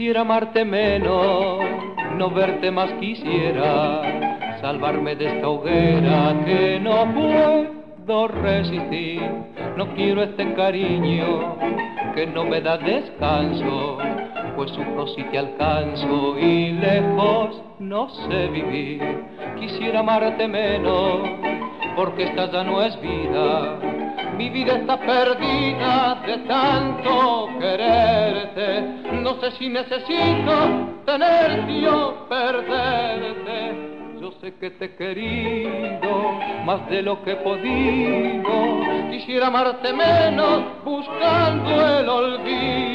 Quisiera amarte menos, no verte más quisiera, salvarme de esta hoguera que no puedo resistir. No quiero este cariño que no me da descanso, pues sufro si te alcanzo y lejos no sé vivir. Quisiera amarte menos, porque esta ya no es vida. Mi vida está perdida de tanto quererte. No sé si necesito tenerte o perderte. Yo sé que te he querido más de lo que he podido. Quisiera amarte menos buscando el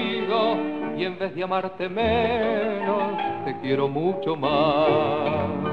olvido. Y en vez de amarte menos, te quiero mucho más.